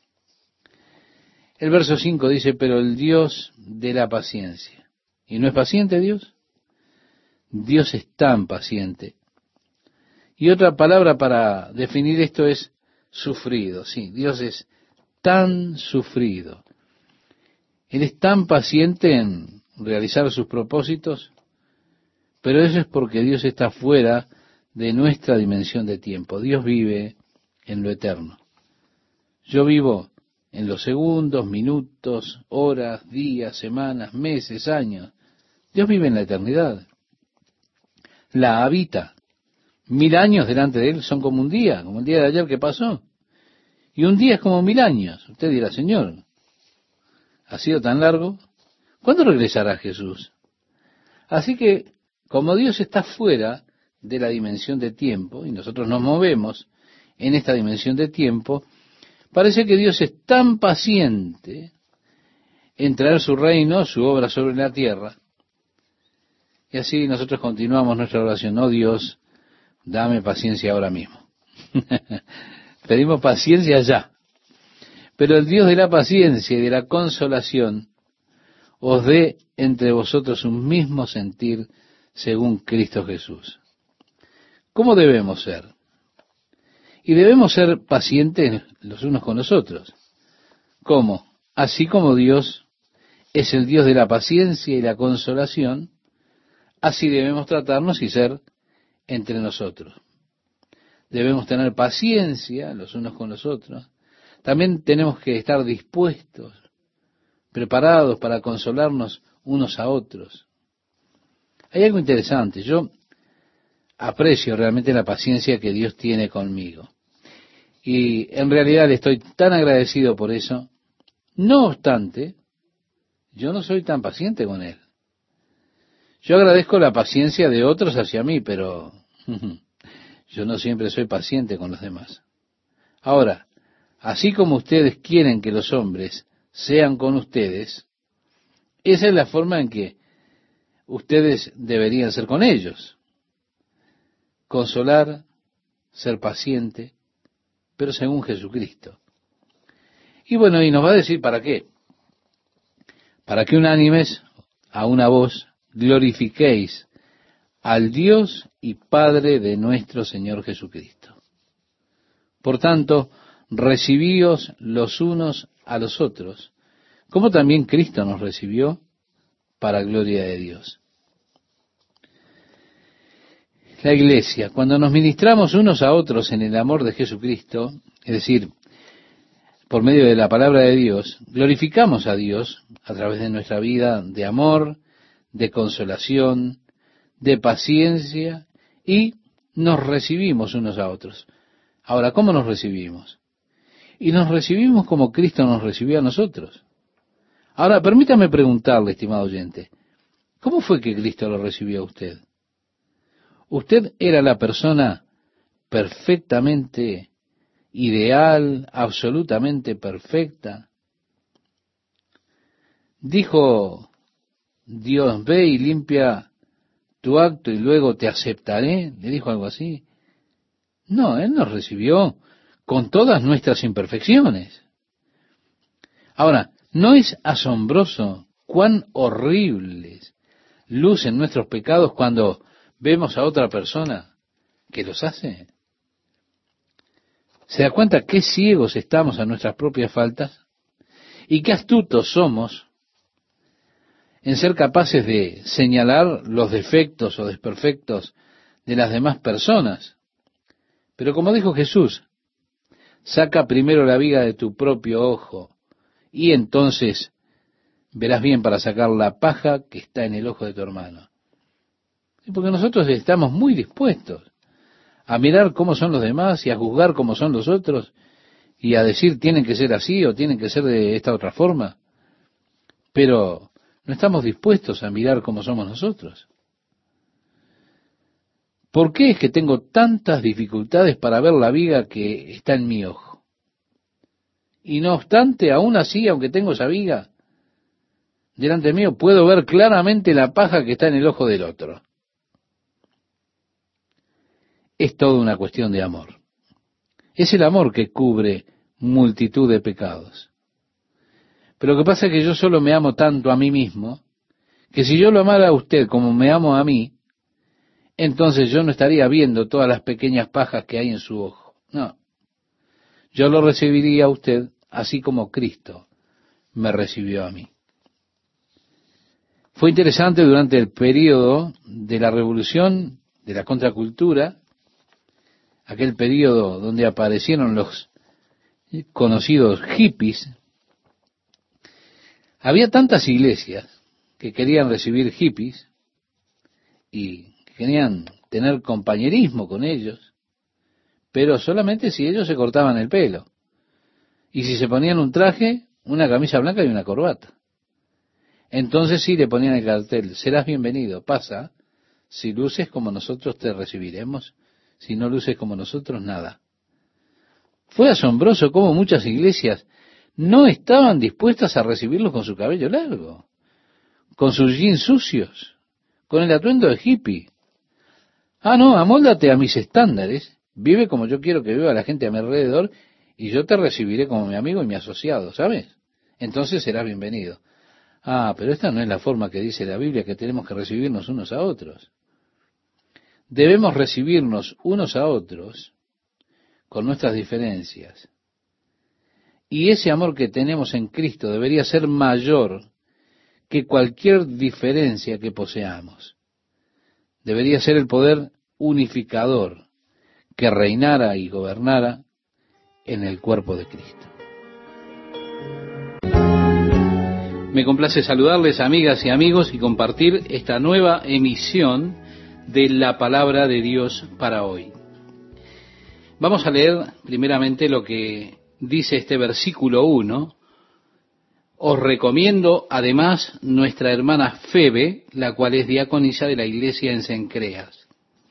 El verso cinco dice, pero el Dios de la paciencia. ¿Y no es paciente Dios? Dios es tan paciente. Y otra palabra para definir esto es sufrido. Sí, Dios es tan sufrido. Él es tan paciente en realizar sus propósitos, pero eso es porque Dios está fuera de nuestra dimensión de tiempo. Dios vive en lo eterno. Yo vivo en los segundos, minutos, horas, días, semanas, meses, años. Dios vive en la eternidad. La habita. Mil años delante de Él son como un día, como el día de ayer que pasó. Y un día es como mil años. Usted dirá, Señor, ¿ha sido tan largo? ¿Cuándo regresará Jesús? Así que, como Dios está fuera de la dimensión de tiempo, y nosotros nos movemos en esta dimensión de tiempo, parece que Dios es tan paciente en traer su reino, su obra sobre la tierra. Y así nosotros continuamos nuestra oración. Oh Dios, dame paciencia ahora mismo. Pedimos paciencia ya. Pero el Dios de la paciencia y de la consolación os dé entre vosotros un mismo sentir según Cristo Jesús. ¿Cómo debemos ser? Y debemos ser pacientes los unos con los otros. ¿Cómo? Así como Dios es el Dios de la paciencia y la consolación, así debemos tratarnos y ser entre nosotros. Debemos tener paciencia los unos con los otros. También tenemos que estar dispuestos, preparados para consolarnos unos a otros. Hay algo interesante. Yo aprecio realmente la paciencia que Dios tiene conmigo. Y en realidad le estoy tan agradecido por eso. No obstante, yo no soy tan paciente con Él. Yo agradezco la paciencia de otros hacia mí, pero yo no siempre soy paciente con los demás. Ahora, así como ustedes quieren que los hombres sean con ustedes, esa es la forma en que ustedes deberían ser con ellos. Consolar, ser paciente, pero según Jesucristo. Y bueno, y nos va a decir para qué. Para que unánimes, a una voz, glorifiquéis al Dios y Padre de nuestro Señor Jesucristo. Por tanto, recibíos los unos a los otros, como también Cristo nos recibió para gloria de Dios. La iglesia, cuando nos ministramos unos a otros en el amor de Jesucristo, es decir, por medio de la palabra de Dios, glorificamos a Dios a través de nuestra vida de amor, de consolación, de paciencia, y nos recibimos unos a otros. Ahora, ¿cómo nos recibimos? Y nos recibimos como Cristo nos recibió a nosotros. Ahora, permítame preguntarle, estimado oyente, ¿cómo fue que Cristo lo recibió a usted? Usted era la persona perfectamente ideal, absolutamente perfecta. Dijo Dios, ve y limpia tu acto y luego te aceptaré. ¿Le dijo algo así? No, Él nos recibió con todas nuestras imperfecciones. Ahora, ¿no es asombroso cuán horribles lucen nuestros pecados cuando vemos a otra persona que los hace? ¿Se da cuenta qué ciegos estamos a nuestras propias faltas? Y qué astutos somos en ser capaces de señalar los defectos o desperfectos de las demás personas. Pero como dijo Jesús, saca primero la viga de tu propio ojo, y entonces verás bien para sacar la paja que está en el ojo de tu hermano. Porque nosotros estamos muy dispuestos a mirar cómo son los demás y a juzgar cómo son los otros y a decir tienen que ser así o tienen que ser de esta otra forma, pero no estamos dispuestos a mirar cómo somos nosotros. ¿Por qué es que tengo tantas dificultades para ver la viga que está en mi ojo? Y no obstante, aún así, aunque tengo esa viga delante mío, puedo ver claramente la paja que está en el ojo del otro. Es toda una cuestión de amor. Es el amor que cubre multitud de pecados. Pero lo que pasa es que yo solo me amo tanto a mí mismo, que si yo lo amara a usted como me amo a mí, entonces yo no estaría viendo todas las pequeñas pajas que hay en su ojo. No. Yo lo recibiría a usted así como Cristo me recibió a mí. Fue interesante durante el período de la revolución, de la contracultura, aquel período donde aparecieron los conocidos hippies. Había tantas iglesias que querían recibir hippies y querían tener compañerismo con ellos, pero solamente si ellos se cortaban el pelo. Y si se ponían un traje, una camisa blanca y una corbata. Entonces sí le ponían el cartel, serás bienvenido, pasa, si luces como nosotros te recibiremos, si no luces como nosotros, nada. Fue asombroso cómo muchas iglesias no estaban dispuestas a recibirlos con su cabello largo, con sus jeans sucios, con el atuendo de hippie. Ah, no, amóldate a mis estándares, vive como yo quiero que viva la gente a mi alrededor y yo te recibiré como mi amigo y mi asociado, ¿sabes? Entonces serás bienvenido. Ah, pero esta no es la forma que dice la Biblia que tenemos que recibirnos unos a otros. Debemos recibirnos unos a otros con nuestras diferencias. Y ese amor que tenemos en Cristo debería ser mayor que cualquier diferencia que poseamos. Debería ser el poder unificador que reinara y gobernara en el cuerpo de Cristo. Me complace saludarles, amigas y amigos, y compartir esta nueva emisión de la Palabra de Dios para hoy. Vamos a leer primeramente lo que dice este versículo uno. Os recomiendo además nuestra hermana Febe, la cual es diaconisa de la iglesia en Cencreas.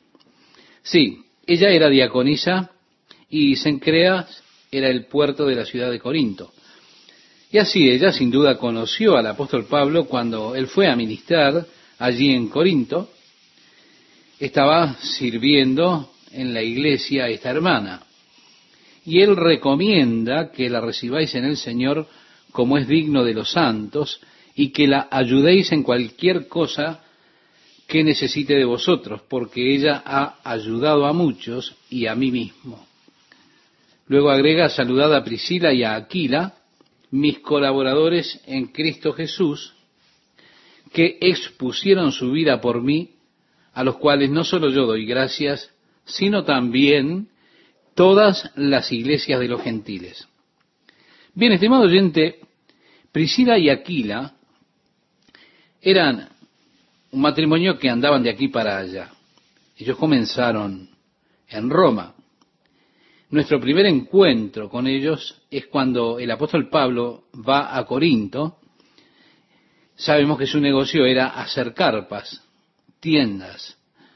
Sí, ella era diaconisa y Cencreas era el puerto de la ciudad de Corinto. Y así ella sin duda conoció al apóstol Pablo cuando él fue a ministrar allí en Corinto. Estaba sirviendo en la iglesia esta hermana. Y él recomienda que la recibáis en el Señor como es digno de los santos y que la ayudéis en cualquier cosa que necesite de vosotros, porque ella ha ayudado a muchos y a mí mismo. Luego agrega, saludad a Priscila y a Aquila, mis colaboradores en Cristo Jesús, que expusieron su vida por mí, a los cuales no solo yo doy gracias, sino también todas las iglesias de los gentiles. Bien, estimado oyente, Priscila y Aquila eran un matrimonio que andaban de aquí para allá. Ellos comenzaron en Roma. Nuestro primer encuentro con ellos es cuando el apóstol Pablo va a Corinto. Sabemos que su negocio era hacer carpas, tiendas.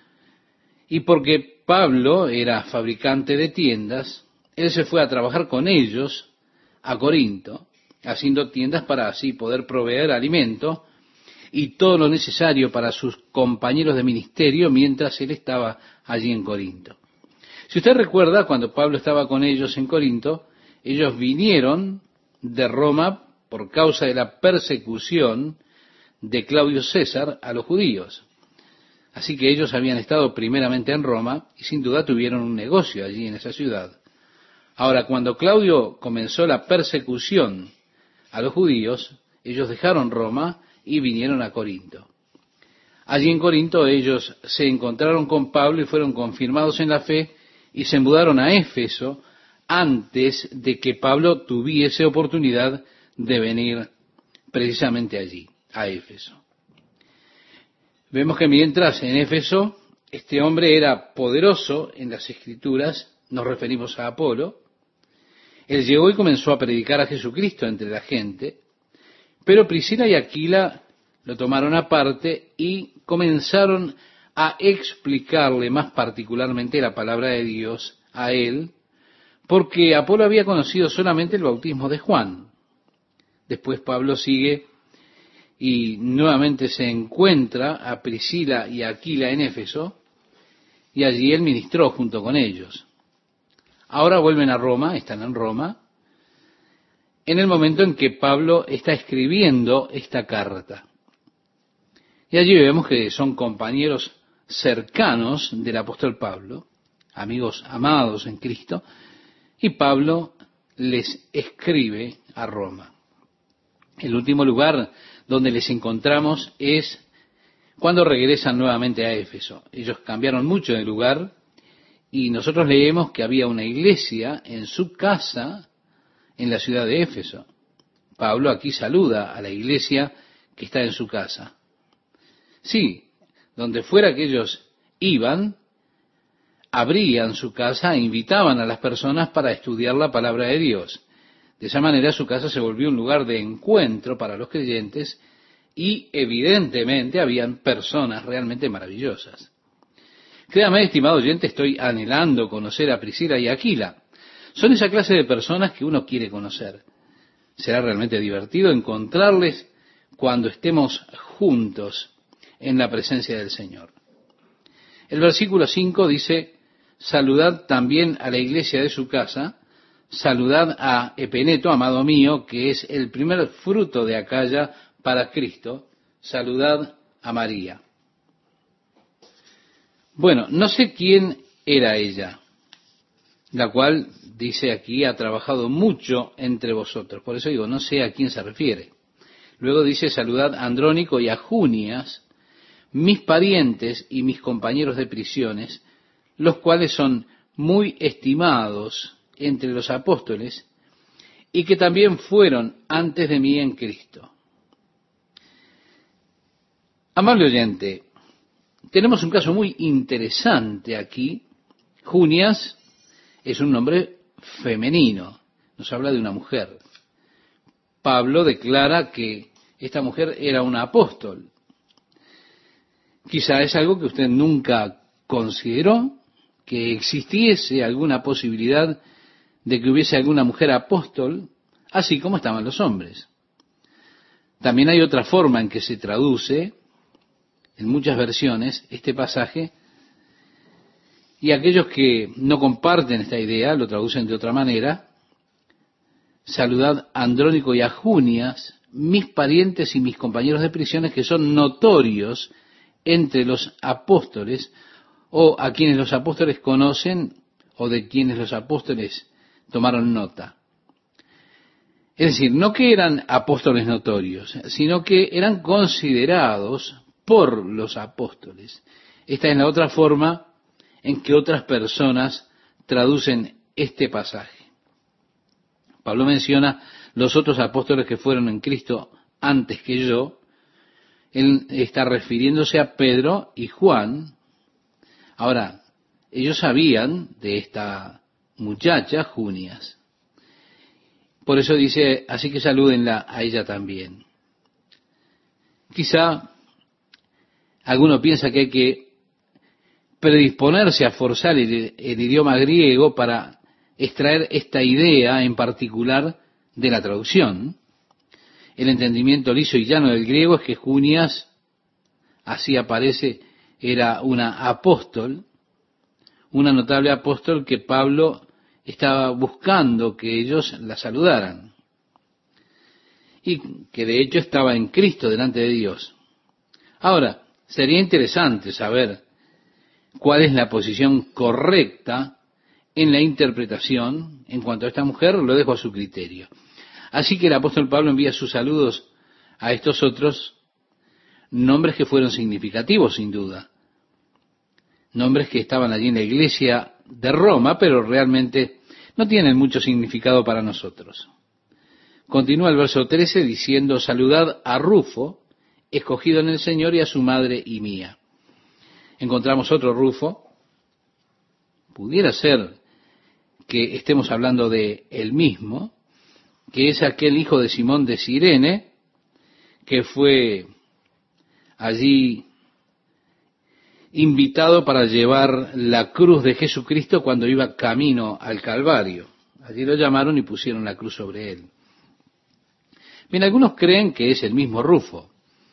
Y porque Pablo era fabricante de tiendas, él se fue a trabajar con ellos a Corinto, haciendo tiendas para así poder proveer alimento y todo lo necesario para sus compañeros de ministerio mientras él estaba allí en Corinto. Si usted recuerda, cuando Pablo estaba con ellos en Corinto, ellos vinieron de Roma por causa de la persecución de Claudio César a los judíos. Así que ellos habían estado primeramente en Roma y sin duda tuvieron un negocio allí en esa ciudad. Ahora, cuando Claudio comenzó la persecución a los judíos, ellos dejaron Roma y vinieron a Corinto. Allí en Corinto ellos se encontraron con Pablo y fueron confirmados en la fe y se mudaron a Éfeso antes de que Pablo tuviese oportunidad de venir precisamente allí, a Éfeso. Vemos que mientras en Éfeso este hombre era poderoso en las Escrituras, nos referimos a Apolo, él llegó y comenzó a predicar a Jesucristo entre la gente, pero Priscila y Aquila lo tomaron aparte y comenzaron a explicarle más particularmente la palabra de Dios a él, porque Apolo había conocido solamente el bautismo de Juan. Después Pablo sigue y nuevamente se encuentra a Priscila y a Aquila en Éfeso, y allí él ministró junto con ellos. Ahora vuelven a Roma, están en Roma, en el momento en que Pablo está escribiendo esta carta. Y allí vemos que son compañeros cercanos del apóstol Pablo, amigos amados en Cristo, y Pablo les escribe a Roma. El último lugar donde les encontramos es cuando regresan nuevamente a Éfeso. Ellos cambiaron mucho de lugar y nosotros leemos que había una iglesia en su casa en la ciudad de Éfeso. Pablo aquí saluda a la iglesia que está en su casa. Sí, donde fuera que ellos iban, abrían su casa e invitaban a las personas para estudiar la palabra de Dios. De esa manera su casa se volvió un lugar de encuentro para los creyentes y evidentemente habían personas realmente maravillosas. Créame, estimado oyente, estoy anhelando conocer a Priscila y a Aquila. Son esa clase de personas que uno quiere conocer. Será realmente divertido encontrarles cuando estemos juntos en la presencia del Señor. El versículo cinco dice: saludad también a la iglesia de su casa, saludad a Epeneto, amado mío, que es el primer fruto de Acaya para Cristo, saludad a María. Bueno, no sé quién era ella, la cual, dice aquí, ha trabajado mucho entre vosotros. Por eso digo, no sé a quién se refiere. Luego dice: saludad a Andrónico y a Junias, mis parientes y mis compañeros de prisiones, los cuales son muy estimados entre los apóstoles y que también fueron antes de mí en Cristo. Amable oyente, tenemos un caso muy interesante aquí. Junias es un nombre femenino, nos habla de una mujer. Pablo declara que esta mujer era una apóstol. Quizá es algo que usted nunca consideró, que existiese alguna posibilidad de que hubiese alguna mujer apóstol, así como estaban los hombres. También hay otra forma en que se traduce, en muchas versiones, este pasaje, y aquellos que no comparten esta idea lo traducen de otra manera: saludad a Andrónico y a Junias, mis parientes y mis compañeros de prisiones, que son notorios entre los apóstoles, o a quienes los apóstoles conocen, o de quienes los apóstoles tomaron nota. Es decir, no que eran apóstoles notorios, sino que eran considerados por los apóstoles. Esta es la otra forma en que otras personas traducen este pasaje. Pablo menciona los otros apóstoles que fueron en Cristo antes que yo. Él está refiriéndose a Pedro y Juan. Ahora, ellos sabían de esta muchacha, Junias. Por eso dice: así que salúdenla a ella también. Quizá alguno piensa que hay que predisponerse a forzar el, el idioma griego para extraer esta idea en particular de la traducción. El entendimiento liso y llano del griego es que Junias, así aparece, era una apóstol, una notable apóstol que Pablo estaba buscando que ellos la saludaran, y que de hecho estaba en Cristo delante de Dios. Ahora, sería interesante saber cuál es la posición correcta en la interpretación en cuanto a esta mujer. Lo dejo a su criterio. Así que el apóstol Pablo envía sus saludos a estos otros nombres que fueron significativos, sin duda. Nombres que estaban allí en la iglesia de Roma, pero realmente no tienen mucho significado para nosotros. Continúa el verso trece diciendo, saludad a Rufo, escogido en el Señor, y a su madre y mía. Encontramos otro Rufo. Pudiera ser que estemos hablando de el mismo, que es aquel hijo de Simón de Cirene, que fue allí invitado para llevar la cruz de Jesucristo cuando iba camino al Calvario. Allí lo llamaron y pusieron la cruz sobre él. Bien, algunos creen que es el mismo Rufo.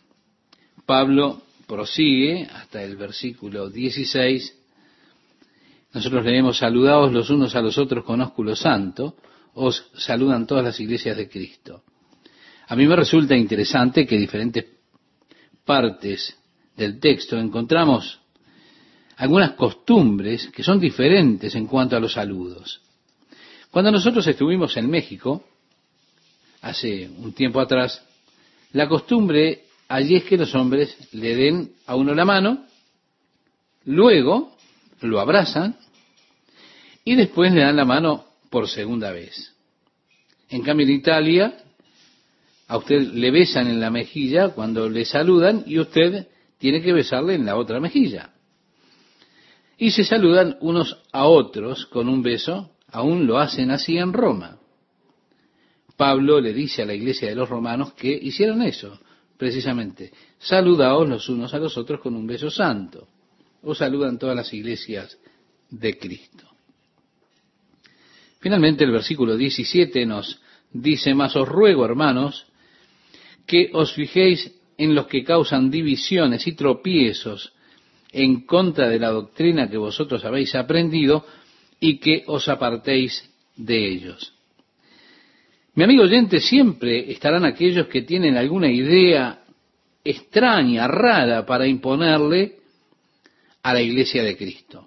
Pablo prosigue hasta el versículo dieciséis. Nosotros leemos, saludaos los unos a los otros con ósculo santo, os saludan todas las iglesias de Cristo. A mí me resulta interesante que en diferentes partes del texto encontramos algunas costumbres que son diferentes en cuanto a los saludos. Cuando nosotros estuvimos en México, hace un tiempo atrás, la costumbre allí es que los hombres le den a uno la mano, luego lo abrazan y después le dan la mano por segunda vez. En cambio en Italia, a usted le besan en la mejilla cuando le saludan y usted tiene que besarle en la otra mejilla. Y se saludan unos a otros con un beso, aún lo hacen así en Roma. Pablo le dice a la iglesia de los romanos que hicieron eso, precisamente. Saludaos los unos a los otros con un beso santo. O saludan todas las iglesias de Cristo. Finalmente el versículo diecisiete nos dice, mas os ruego, hermanos, que os fijéis en los que causan divisiones y tropiezos en contra de la doctrina que vosotros habéis aprendido y que os apartéis de ellos. Mi amigo oyente, siempre estarán aquellos que tienen alguna idea extraña, rara, para imponerle a la iglesia de Cristo.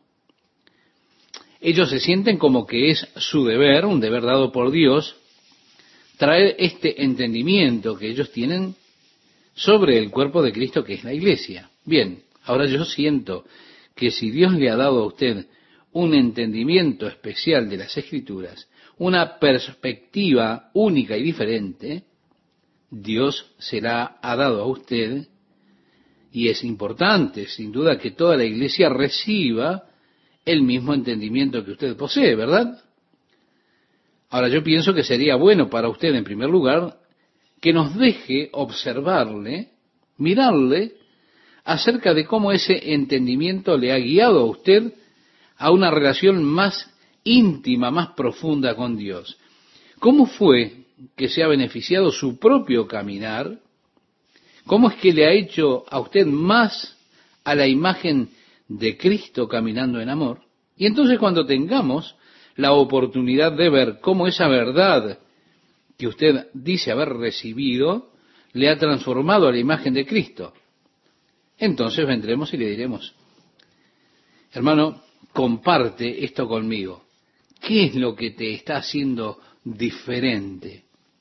Ellos se sienten como que es su deber, un deber dado por Dios, traer este entendimiento que ellos tienen sobre el cuerpo de Cristo que es la iglesia. Bien, ahora yo siento que si Dios le ha dado a usted un entendimiento especial de las Escrituras, una perspectiva única y diferente, Dios se la ha dado a usted, y es importante, sin duda, que toda la iglesia reciba el mismo entendimiento que usted posee, ¿verdad? Ahora, yo pienso que sería bueno para usted, en primer lugar, que nos deje observarle, mirarle, acerca de cómo ese entendimiento le ha guiado a usted a una relación más íntima, más profunda con Dios. ¿Cómo fue que se ha beneficiado su propio caminar? ¿Cómo es que le ha hecho a usted más a la imagen de Cristo caminando en amor? Y entonces cuando tengamos la oportunidad de ver cómo esa verdad que usted dice haber recibido le ha transformado a la imagen de Cristo, entonces vendremos y le diremos, hermano, comparte esto conmigo. ¿Qué es lo que te está haciendo diferente?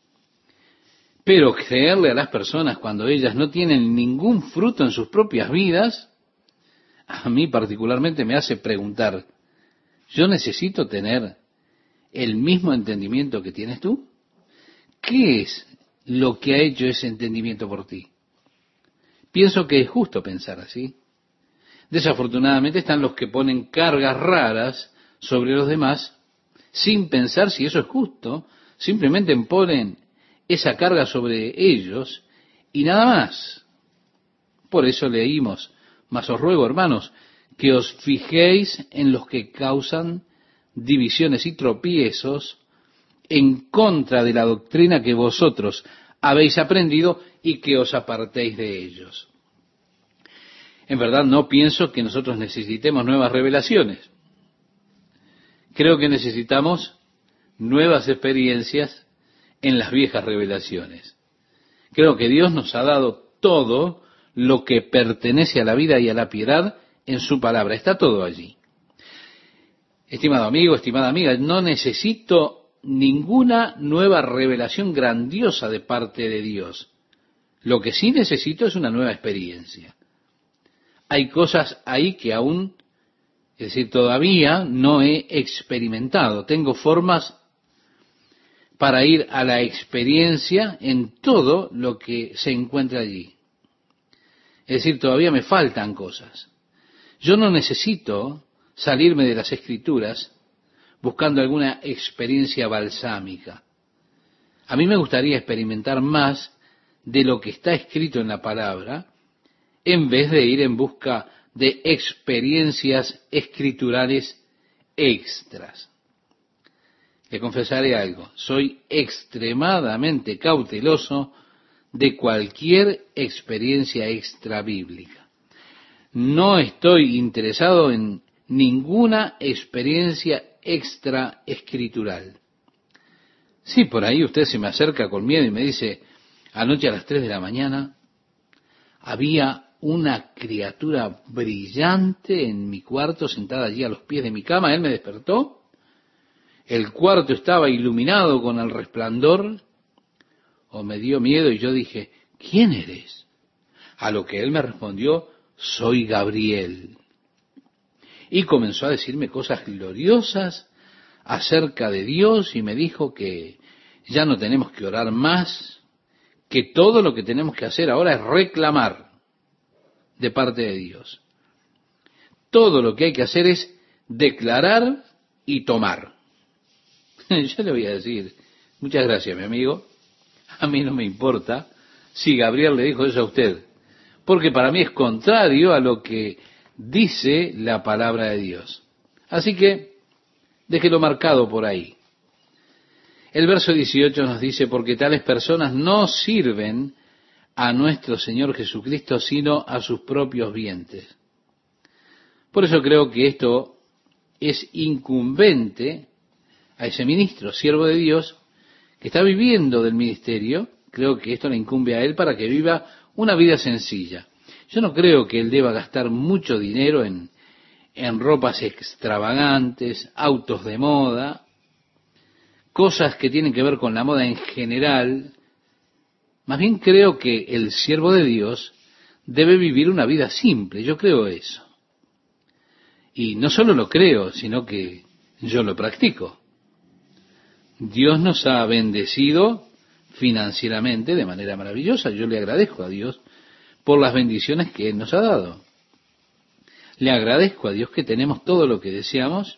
Pero creerle a las personas cuando ellas no tienen ningún fruto en sus propias vidas, a mí particularmente me hace preguntar, ¿yo necesito tener el mismo entendimiento que tienes tú? ¿Qué es lo que ha hecho ese entendimiento por ti? Pienso que es justo pensar así. Desafortunadamente están los que ponen cargas raras sobre los demás sin pensar si eso es justo, simplemente ponen esa carga sobre ellos y nada más. Por eso leímos, mas os ruego, hermanos, que os fijéis en los que causan divisiones y tropiezos en contra de la doctrina que vosotros habéis aprendido y que os apartéis de ellos. En verdad no pienso que nosotros necesitemos nuevas revelaciones. Creo que necesitamos nuevas experiencias en las viejas revelaciones. Creo que Dios nos ha dado todo lo que pertenece a la vida y a la piedad en su palabra. Está todo allí. Estimado amigo, estimada amiga, no necesito ninguna nueva revelación grandiosa de parte de Dios. Lo que sí necesito es una nueva experiencia. Hay cosas ahí que aún Es decir, todavía no he experimentado. Tengo formas para ir a la experiencia en todo lo que se encuentra allí. Es decir, todavía me faltan cosas. Yo no necesito salirme de las Escrituras buscando alguna experiencia balsámica. A mí me gustaría experimentar más de lo que está escrito en la palabra, en vez de ir en busca de experiencias escriturales extras. Le confesaré algo, soy extremadamente cauteloso de cualquier experiencia extra bíblica. No estoy interesado en ninguna experiencia extra escritural. Si por ahí usted se me acerca con miedo y me dice, anoche a las tres de la mañana había una criatura brillante en mi cuarto, sentada allí a los pies de mi cama, él me despertó, el cuarto estaba iluminado con el resplandor, o me dio miedo y yo dije, ¿quién eres? A lo que él me respondió, soy Gabriel. Y comenzó a decirme cosas gloriosas acerca de Dios y me dijo que ya no tenemos que orar más, que todo lo que tenemos que hacer ahora es reclamar de parte de Dios. Todo lo que hay que hacer es declarar y tomar. Yo le voy a decir, muchas gracias, mi amigo. A mí no me importa si Gabriel le dijo eso a usted, porque para mí es contrario a lo que dice la palabra de Dios. Así que déjelo marcado por ahí. El verso dieciocho nos dice, porque tales personas no sirven a nuestro Señor Jesucristo, sino a sus propios vientres. Por eso creo que esto es incumbente a ese ministro, siervo de Dios, que está viviendo del ministerio. Creo que esto le incumbe a él para que viva una vida sencilla. Yo no creo que él deba gastar mucho dinero en, en ropas extravagantes, autos de moda, cosas que tienen que ver con la moda en general. Más bien creo que el siervo de Dios debe vivir una vida simple. Yo creo eso. Y no solo lo creo, sino que yo lo practico. Dios nos ha bendecido financieramente de manera maravillosa. Yo le agradezco a Dios por las bendiciones que Él nos ha dado. Le agradezco a Dios que tenemos todo lo que deseamos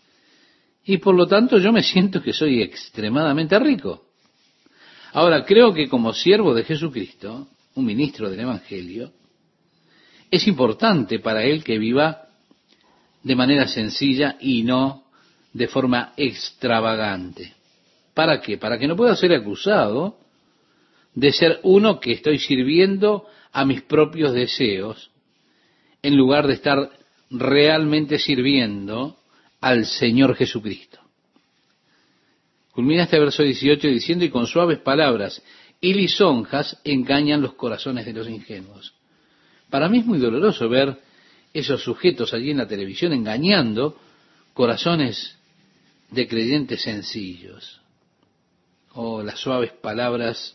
y por lo tanto yo me siento que soy extremadamente rico. Ahora, creo que como siervo de Jesucristo, un ministro del Evangelio, es importante para él que viva de manera sencilla y no de forma extravagante. ¿Para qué? Para que no pueda ser acusado de ser uno que estoy sirviendo a mis propios deseos, en lugar de estar realmente sirviendo al Señor Jesucristo. Culmina este verso dieciocho diciendo, y con suaves palabras y lisonjas engañan los corazones de los ingenuos. Para mí es muy doloroso ver esos sujetos allí en la televisión engañando corazones de creyentes sencillos. Oh, las suaves palabras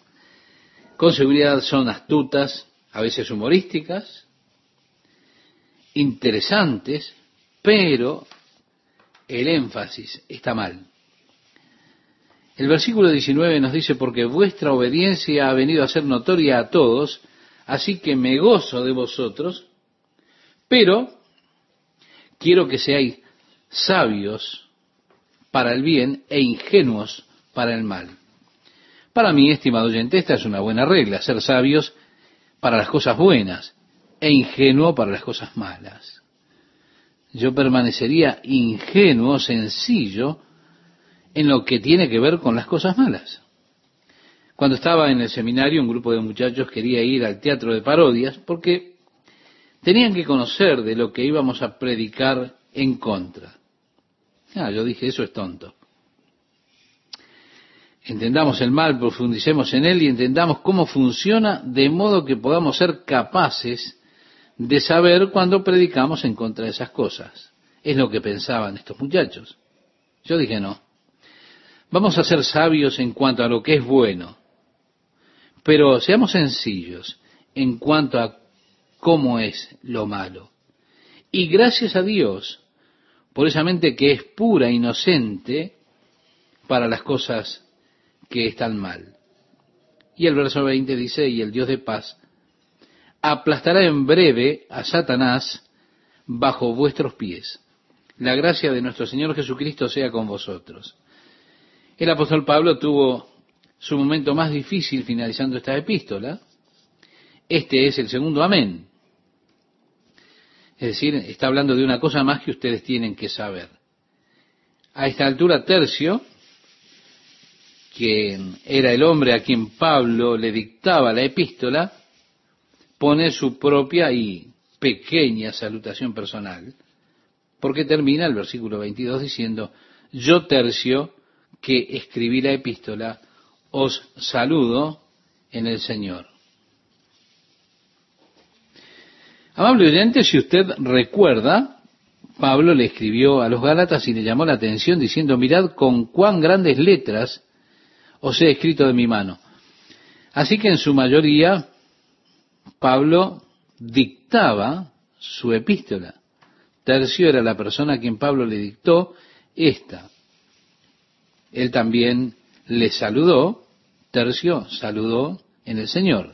con seguridad son astutas, a veces humorísticas, interesantes, pero el énfasis está mal. El versículo diecinueve nos dice, porque vuestra obediencia ha venido a ser notoria a todos, así que me gozo de vosotros, pero quiero que seáis sabios para el bien e ingenuos para el mal. Para mí, estimado oyente, esta es una buena regla, ser sabios para las cosas buenas e ingenuo para las cosas malas. Yo permanecería ingenuo, sencillo, en lo que tiene que ver con las cosas malas. Cuando estaba en el seminario, un grupo de muchachos quería ir al teatro de parodias porque tenían que conocer de lo que íbamos a predicar en contra. Ah, yo dije, eso es tonto. Entendamos el mal, profundicemos en él y entendamos cómo funciona, de modo que podamos ser capaces de saber cuando predicamos en contra de esas cosas. Es lo que pensaban estos muchachos. Yo dije, no. Vamos a ser sabios en cuanto a lo que es bueno, pero seamos sencillos en cuanto a cómo es lo malo. Y gracias a Dios por esa mente que es pura, inocente, para las cosas que están mal. Y el verso veinte dice, y el Dios de paz aplastará en breve a Satanás bajo vuestros pies. La gracia de nuestro Señor Jesucristo sea con vosotros. El apóstol Pablo tuvo su momento más difícil finalizando esta epístola. Este es el segundo amén. Es decir, está hablando de una cosa más que ustedes tienen que saber. A esta altura, Tercio, que era el hombre a quien Pablo le dictaba la epístola, pone su propia y pequeña salutación personal, porque termina el versículo veintidós diciendo, yo Tercio, que escribí la epístola, os saludo en el Señor. Amable oyente, si usted recuerda, Pablo le escribió a los Gálatas y le llamó la atención diciendo, mirad con cuán grandes letras os he escrito de mi mano. Así que en su mayoría, Pablo dictaba su epístola. Tercio era la persona a quien Pablo le dictó esta. Él también le saludó, Tercio saludó en el Señor.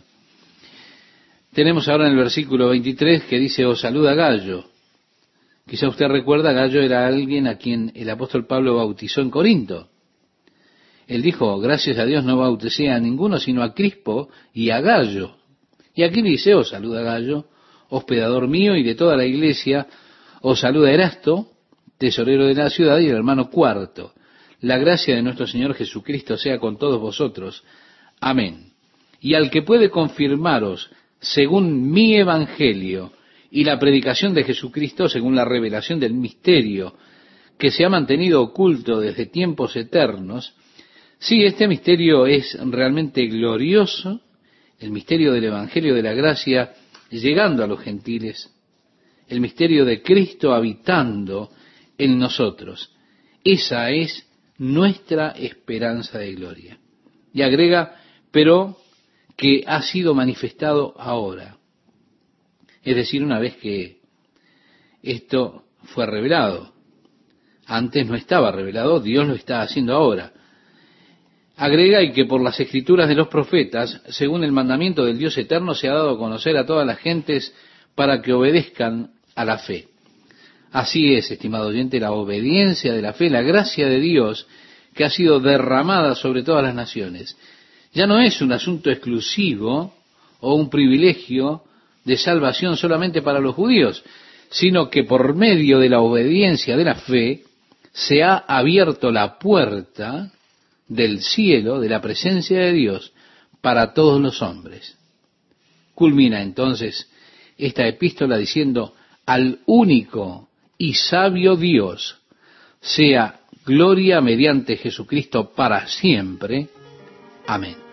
Tenemos ahora en el versículo veintitrés que dice, os saluda Gallo. Quizá usted recuerda, Gallo era alguien a quien el apóstol Pablo bautizó en Corinto. Él dijo, gracias a Dios no bauticé a ninguno, sino a Crispo y a Gallo. Y aquí dice, os saluda Gallo, hospedador mío y de toda la iglesia, os saluda Erasto, tesorero de la ciudad, y el hermano Cuarto. La gracia de nuestro Señor Jesucristo sea con todos vosotros. Amén. Y al que puede confirmaros, según mi evangelio y la predicación de Jesucristo, según la revelación del misterio que se ha mantenido oculto desde tiempos eternos, sí, este misterio es realmente glorioso, el misterio del evangelio de la gracia llegando a los gentiles, el misterio de Cristo habitando en nosotros. Esa es nuestra esperanza de gloria. Y agrega, pero que ha sido manifestado ahora. Es decir, una vez que esto fue revelado. Antes no estaba revelado, Dios lo está haciendo ahora. Agrega, y que por las escrituras de los profetas, según el mandamiento del Dios eterno, se ha dado a conocer a todas las gentes para que obedezcan a la fe. Así es, estimado oyente, la obediencia de la fe, la gracia de Dios que ha sido derramada sobre todas las naciones. Ya no es un asunto exclusivo o un privilegio de salvación solamente para los judíos, sino que por medio de la obediencia de la fe se ha abierto la puerta del cielo, de la presencia de Dios, para todos los hombres. Culmina entonces esta epístola diciendo, al único y sabio Dios sea gloria mediante Jesucristo para siempre. Amén.